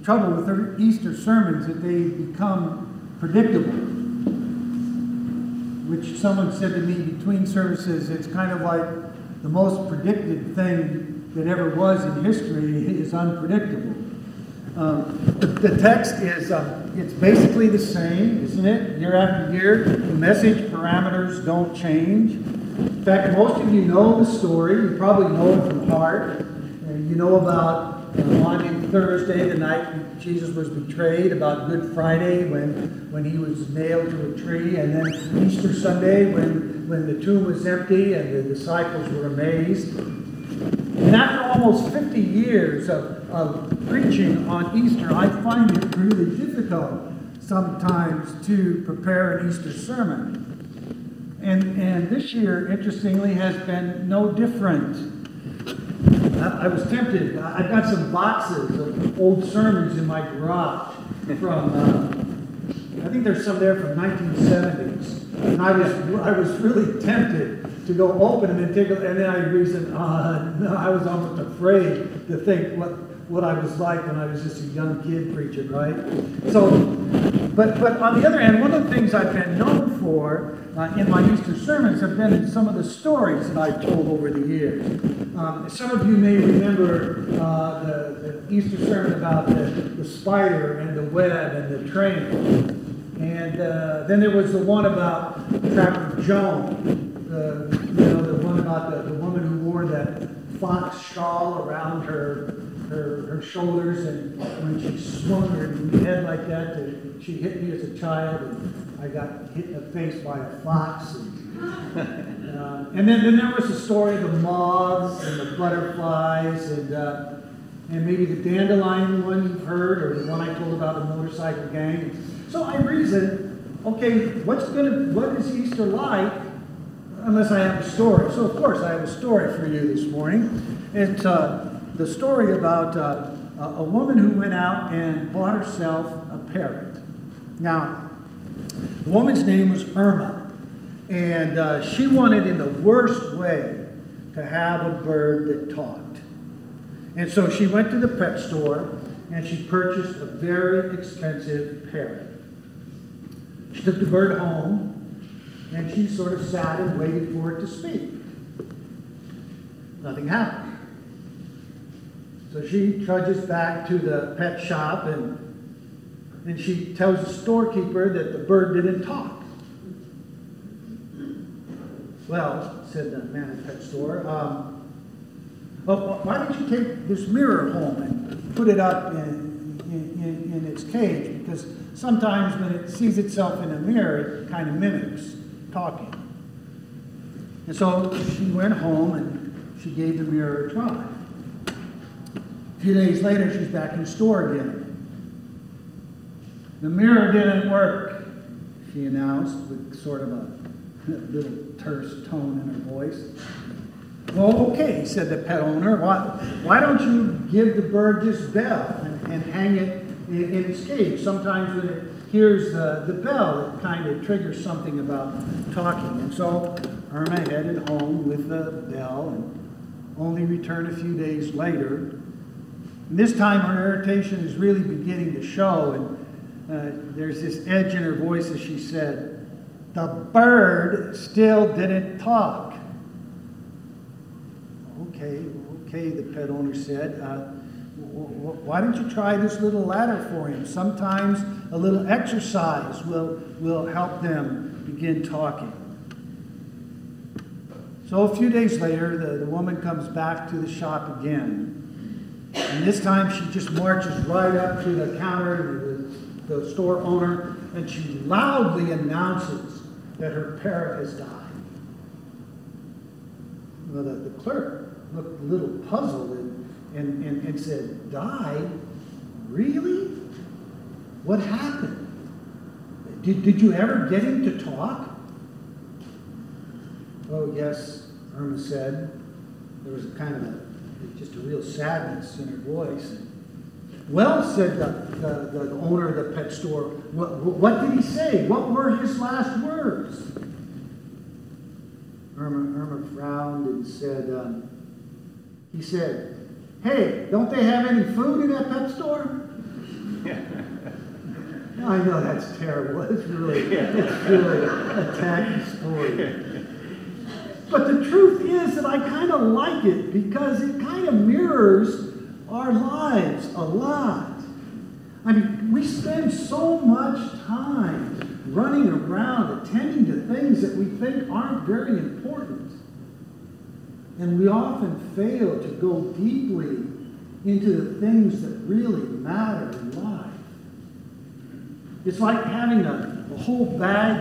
trouble with their Easter sermons that they become predictable. Which someone said to me between services, it's kind of like the most predicted thing that ever was in history is unpredictable. The text is, it's basically the same, isn't it? Year after year, the message parameters don't change. In fact, most of you know the story. You probably know it from heart. You know about on Thursday, the night Jesus was betrayed, about Good Friday when he was nailed to a tree, and then Easter Sunday when the tomb was empty and the disciples were amazed. And after almost 50 years of preaching on Easter, I find it really difficult sometimes to prepare an Easter sermon. And this year, interestingly, has been no different. I was tempted. I've got some boxes of old sermons in my garage from, I think there's some there from 1970s. And I was really tempted to go open them and take them, and then I reasoned, no, I was almost afraid to think what I was like when I was just a young kid preaching, right? So, but on the other hand, one of the things I've been known for in my Easter sermons have been some of the stories that I've told over the years. Some of you may remember the Easter sermon about the spider and the web and the train. And then there was the one about Trapper Joan, the one about the woman who wore that fox shawl around her shoulders, and when she swung her head like that, she hit me as a child, and I got hit in the face by a fox. And then there was the story of the moths and the butterflies, and maybe the dandelion one you've heard, or the one I told about the motorcycle gang. So I reasoned, okay, what is Easter like unless I have a story? So of course I have a story for you this morning. It's the story about a woman who went out and bought herself a parrot. Now, the woman's name was Irma, and she wanted in the worst way to have a bird that talked. And so she went to the pet store and she purchased a very expensive parrot. She took the bird home and she sort of sat and waited for it to speak. Nothing happened. So she trudges back to the pet shop and she tells the storekeeper that the bird didn't talk. Well, said the man at the pet store, well, why don't you take this mirror home and put it up in its cage? Because sometimes when it sees itself in a mirror, it kind of mimics talking. And so she went home and she gave the mirror a try. A few days later, she's back in the store again. The mirror didn't work, she announced with sort of a little terse tone in her voice. Well, okay, said the pet owner. Why don't you give the bird this bell and hang it in its cage? Sometimes when it hears the bell, it kind of triggers something about talking. And so Irma headed home with the bell and only returned a few days later. And this time her irritation is really beginning to show, and there's this edge in her voice as she said, "The bird still didn't talk." Okay, the pet owner said, why don't you try this little ladder for him? Sometimes a little exercise will help them begin talking. So a few days later, the woman comes back to the shop again. And this time she just marches right up to the counter, the store owner, and she loudly announces that her parrot has died. Well, the clerk looked a little puzzled and said, "Died? Really? What happened? Did you ever get him to talk?" "Oh, yes," Irma said. There was just a real sadness in her voice. "Well," said the owner of the pet store, what did he say? What were his last words?" Irma frowned and said, he said, "Hey, don't they have any food in that pet store?" I know that's terrible. It's really a tacky story. But the truth is that I kind of like it because it kind of mirrors our lives a lot. I mean, we spend so much time running around attending to things that we think aren't very important. And we often fail to go deeply into the things that really matter in life. It's like having a whole bag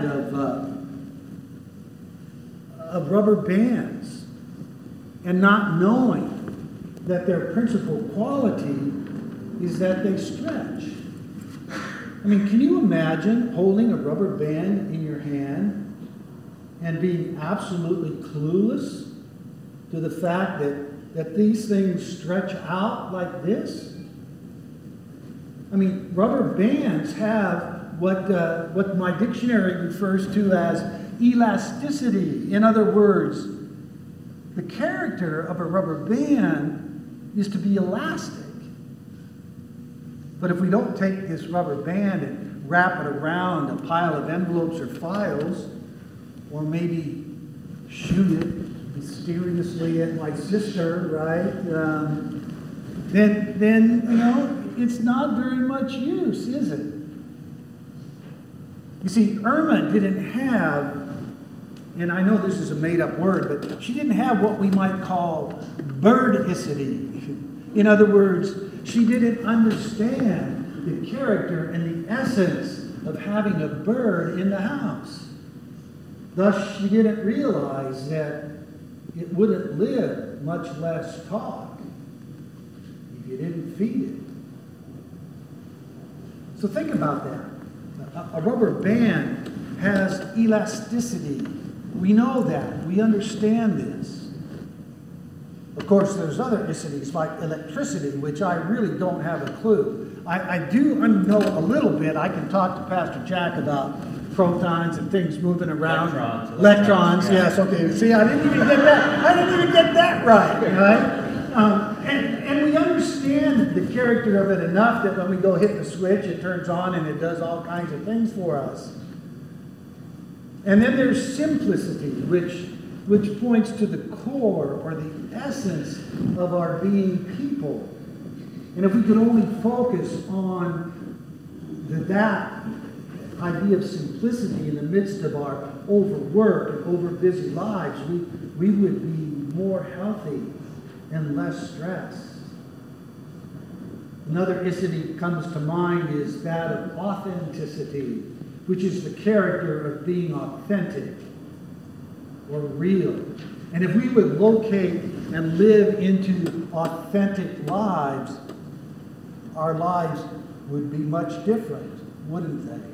of rubber bands and not knowing that their principal quality is that they stretch. I mean, can you imagine holding a rubber band in your hand and being absolutely clueless to the fact that these things stretch out like this? I mean, rubber bands have what my dictionary refers to as elasticity. In other words, the character of a rubber band is to be elastic. But if we don't take this rubber band and wrap it around a pile of envelopes or files, or maybe shoot it mysteriously at my sister, right? Then it's not very much use, is it? You see, Irma didn't have, and I know this is a made-up word, but she didn't have what we might call birdicity. In other words, she didn't understand the character and the essence of having a bird in the house. Thus, she didn't realize that it wouldn't live, much less talk, if you didn't feed it. So think about that. A rubber band has elasticity. We know that. We understand this. Of course, there's other icities like electricity, which I really don't have a clue. I do know a little bit. I can talk to Pastor Jack about protons and things moving around. Electrons, yes, okay. See, I didn't even get that right? And we understand the character of it enough that when we go hit the switch, it turns on and it does all kinds of things for us. And then there's simplicity, which points to the core or the essence of our being people. And if we could only focus on that idea of simplicity in the midst of our overworked and over-busy lives, we would be more healthy and less stressed. Another icity that comes to mind is that of authenticity, which is the character of being authentic or real. And if we would locate and live into authentic lives, our lives would be much different, wouldn't they?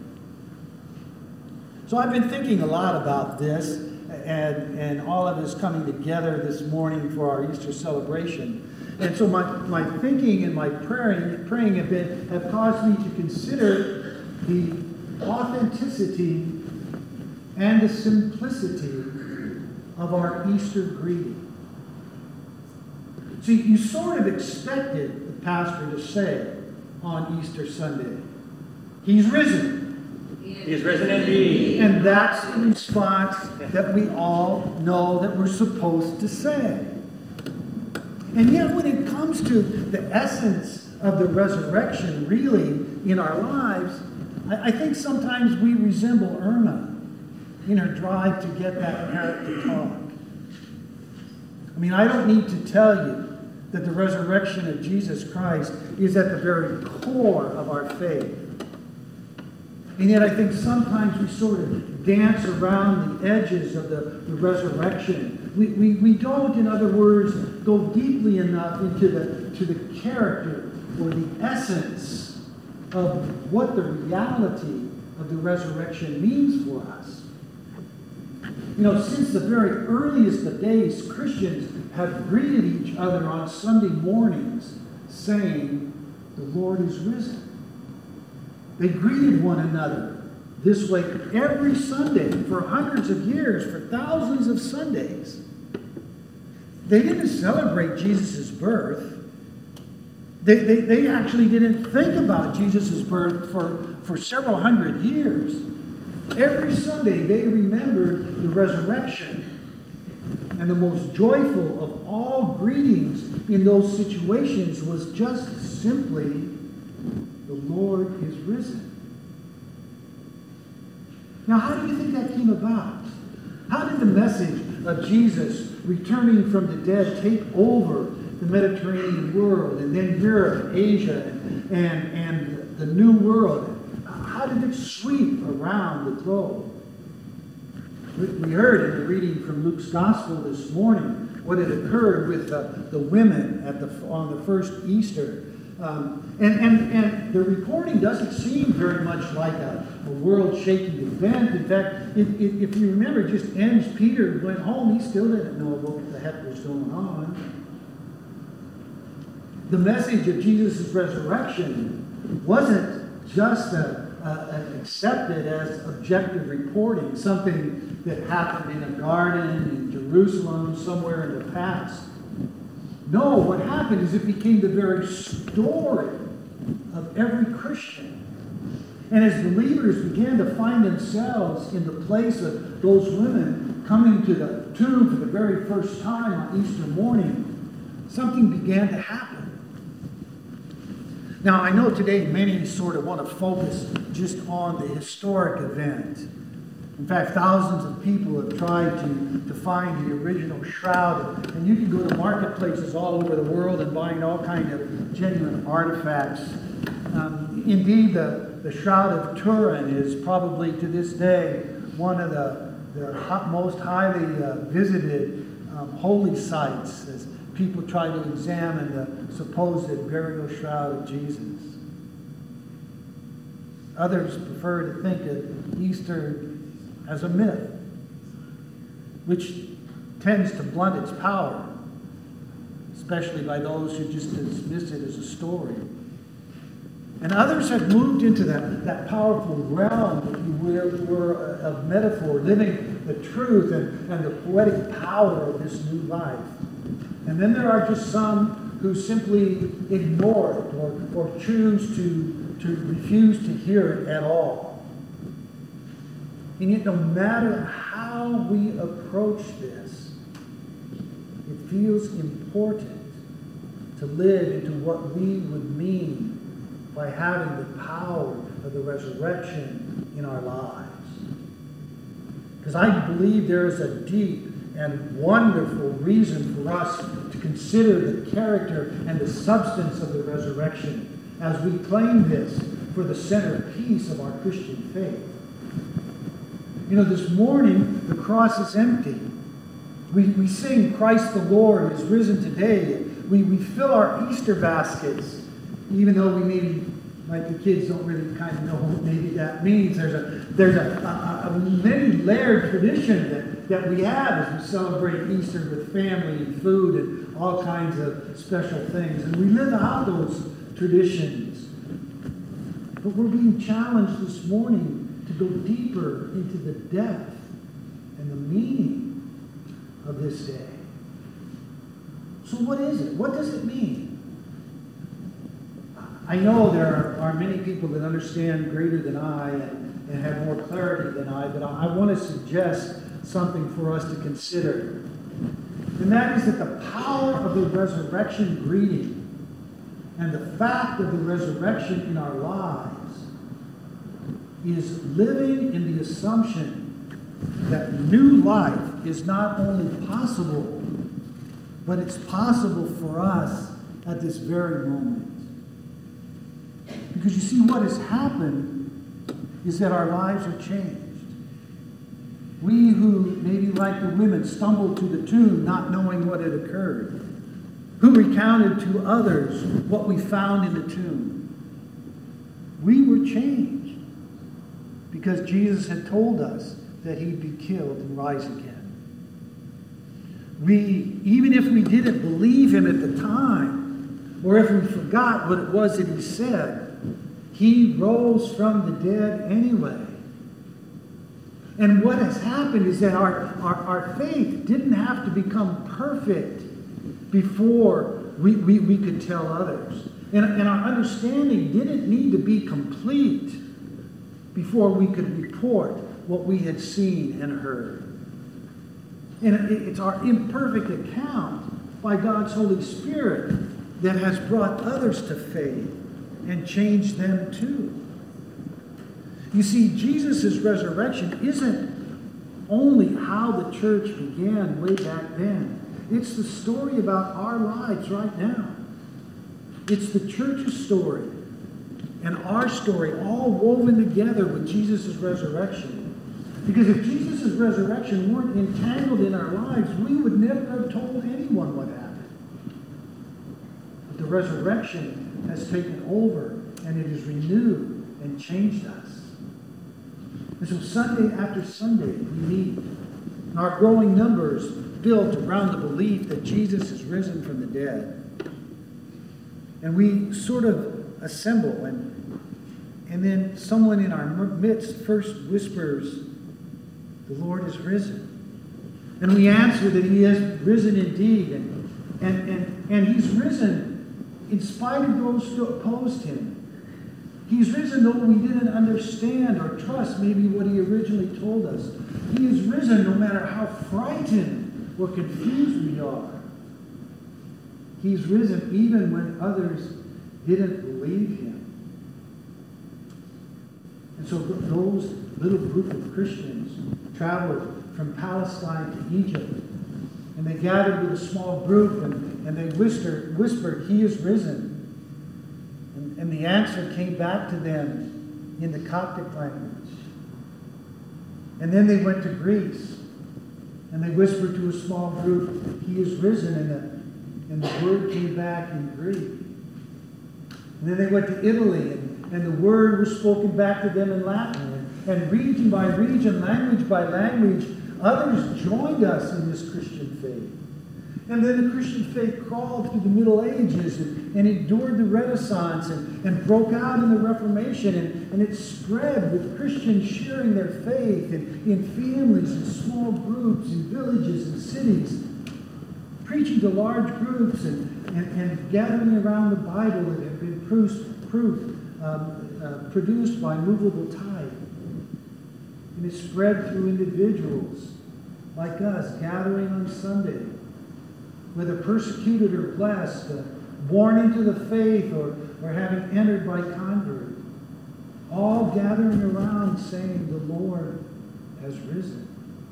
So I've been thinking a lot about this, and all of us coming together this morning for our Easter celebration. And so my thinking and my praying have caused me to consider the authenticity and the simplicity of our Easter greeting. See, you sort of expected the pastor to say on Easter Sunday, "He's risen." He is risen indeed. And that's the response that we all know that we're supposed to say. And yet when it comes to the essence of the resurrection really in our lives, I think sometimes we resemble Irma in her drive to get that parrot to talk. I mean, I don't need to tell you that the resurrection of Jesus Christ is at the very core of our faith. And yet I think sometimes we sort of dance around the edges of the resurrection. We don't, in other words, go deeply enough into the character or the essence of what the reality of the resurrection means for us. You know, since the very earliest of days, Christians have greeted each other on Sunday mornings saying, "The Lord is risen." They greeted one another this way every Sunday for hundreds of years, for thousands of Sundays. They didn't celebrate Jesus' birth. They actually didn't think about Jesus' birth for several hundred years. Every Sunday they remembered the resurrection. And the most joyful of all greetings in those situations was just simply, the Lord is risen. Now, how do you think that came about? How did the message of Jesus returning from the dead take over the Mediterranean world, and then Europe, Asia, and the New World? How did it sweep around the globe? We heard in the reading from Luke's Gospel this morning what had occurred with the women on the first Easter. And the reporting doesn't seem very much like a world-shaking event. In fact, if you remember, it just ends, Peter went home. He still didn't know what the heck was going on. The message of Jesus' resurrection wasn't just accepted as objective reporting, something that happened in a garden in Jerusalem somewhere in the past. No, what happened is it became the very story of every Christian. And as believers began to find themselves in the place of those women coming to the tomb for the very first time on Easter morning, something began to happen. Now, I know today many sort of want to focus just on the historic event. In fact, thousands of people have tried to find the original shroud. And you can go to marketplaces all over the world and find all kinds of genuine artifacts. Indeed, the Shroud of Turin is probably to this day one of the most highly visited holy sites as people try to examine the supposed burial shroud of Jesus. Others prefer to think of Easter as a myth, which tends to blunt its power, especially by those who just dismiss it as a story. And others have moved into that powerful realm, if you will, of metaphor, living the truth and the poetic power of this new life. And then there are just some who simply ignore it or choose to refuse to hear it at all. And yet, no matter how we approach this, it feels important to live into what we would mean by having the power of the resurrection in our lives. Because I believe there is a deep and wonderful reason for us to consider the character and the substance of the resurrection as we claim this for the centerpiece of our Christian faith. You know, this morning, the cross is empty. We sing, Christ the Lord is risen today. We fill our Easter baskets, even though we maybe, like the kids, don't really kind of know what maybe that means. There's a many layered tradition that we have as we celebrate Easter with family and food and all kinds of special things. And we live out those traditions. But we're being challenged this morning to go deeper into the depth and the meaning of this day. So what is it? What does it mean? I know there are many people that understand greater than I and have more clarity than I, but I want to suggest something for us to consider. And that is that the power of the resurrection greeting and the fact of the resurrection in our lives is living in the assumption that new life is not only possible, but it's possible for us at this very moment. Because you see, what has happened is that our lives are changed. We who, maybe like the women, stumbled to the tomb not knowing what had occurred, who recounted to others what we found in the tomb, we were changed because Jesus had told us that he'd be killed and rise again. We, even if we didn't believe him at the time, or if we forgot what it was that he said, he rose from the dead anyway. And what has happened is that our faith didn't have to become perfect before we could tell others. And our understanding didn't need to be complete before we could report what we had seen and heard. And it's our imperfect account by God's Holy Spirit that has brought others to faith and changed them too. You see, Jesus' resurrection isn't only how the church began way back then. It's the story about our lives right now. It's the church's story and our story all woven together with Jesus' resurrection. Because if Jesus' resurrection weren't entangled in our lives, we would never have told anyone what happened. But the resurrection has taken over, and it has renewed and changed us. And so Sunday after Sunday, we meet. And our growing numbers built around the belief that Jesus is risen from the dead. And we sort of assemble, and then someone in our midst first whispers, "The Lord is risen." And we answer that he is risen indeed. And he's risen in spite of those who opposed him. He's risen though we didn't understand or trust maybe what he originally told us. He is risen no matter how frightened or confused we are. He's risen even when others didn't believe him. And so those little group of Christians traveled from Palestine to Egypt. And they gathered with a small group and they whispered, "He is risen." And the answer came back to them in the Coptic language. And then they went to Greece. And they whispered to a small group, "He is risen." And the word came back in Greek. And then they went to Italy, and the word was spoken back to them in Latin. And region by region, language by language, others joined us in this Christian faith. And then the Christian faith crawled through the Middle Ages and endured the Renaissance and broke out in the Reformation. And it spread with Christians sharing their faith in families and small groups, in villages and cities, preaching to large groups and gathering around the Bible that had been produced by movable type. And it spread through individuals like us gathering on Sunday, whether persecuted or blessed, born into the faith or having entered by convert, all gathering around saying, "The Lord has risen."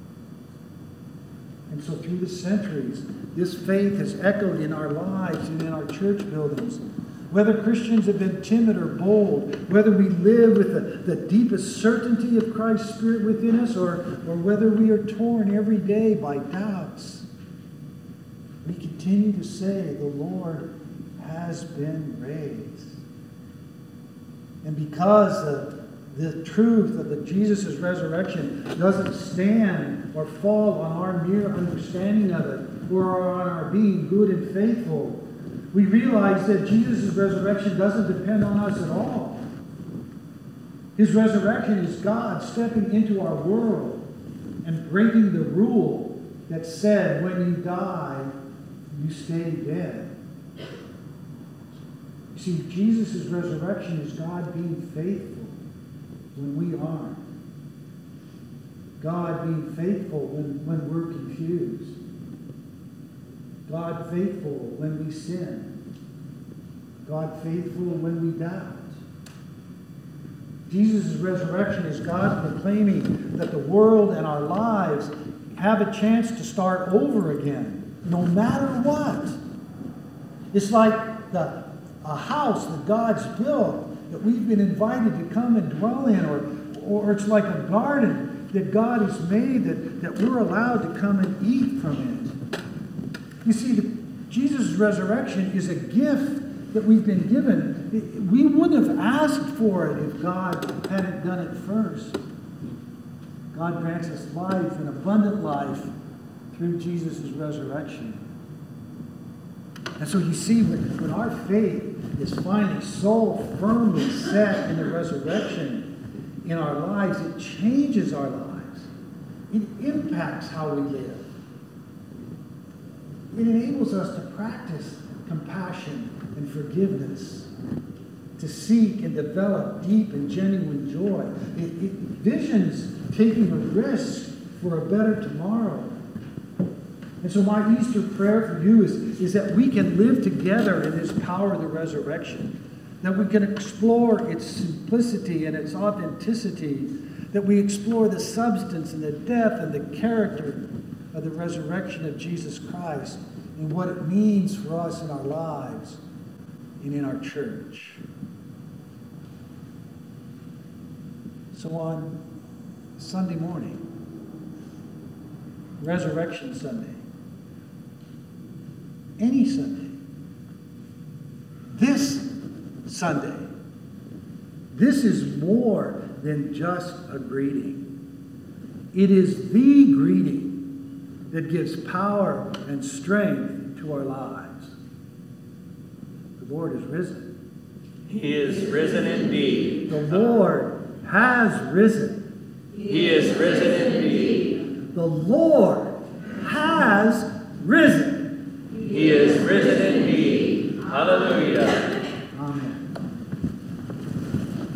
And so through the centuries, this faith has echoed in our lives and in our church buildings. Whether Christians have been timid or bold, whether we live with the deepest certainty of Christ's Spirit within us, or whether we are torn every day by doubts, we continue to say, "The Lord has been raised." And because the truth of Jesus' resurrection doesn't stand or fall on our mere understanding of it or on our being good and faithful, we realize that Jesus' resurrection doesn't depend on us at all. His resurrection is God stepping into our world and breaking the rule that said, when you die, you stay dead. You see, Jesus' resurrection is God being faithful when we aren't. God being faithful when we're confused. God faithful when we sin. God faithful when we doubt. Jesus' resurrection is God proclaiming that the world and our lives have a chance to start over again, no matter what. It's like a house that God's built that we've been invited to come and dwell in, or it's like a garden that God has made that we're allowed to come and eat from it. You see, Jesus' resurrection is a gift that we've been given. We wouldn't have asked for it if God hadn't done it first. God grants us life, an abundant life, through Jesus' resurrection. And so you see, when our faith is finally so firmly set in the resurrection in our lives, it changes our lives. It impacts how we live. It enables us to practice compassion and forgiveness to seek and develop deep and genuine joy. Visions taking a risk for a better tomorrow. And so my Easter prayer for you is that we can live together in this power of the resurrection, that we can explore its simplicity and its authenticity, that we explore the substance and the depth and the character of the resurrection of Jesus Christ and what it means for us in our lives and in our church. So on Sunday morning, Resurrection Sunday, any Sunday, this Sunday, this is more than just a greeting. It is the greeting that gives power and strength to our lives. The Lord is risen. He is risen indeed. The Lord has risen. He is risen indeed. The Lord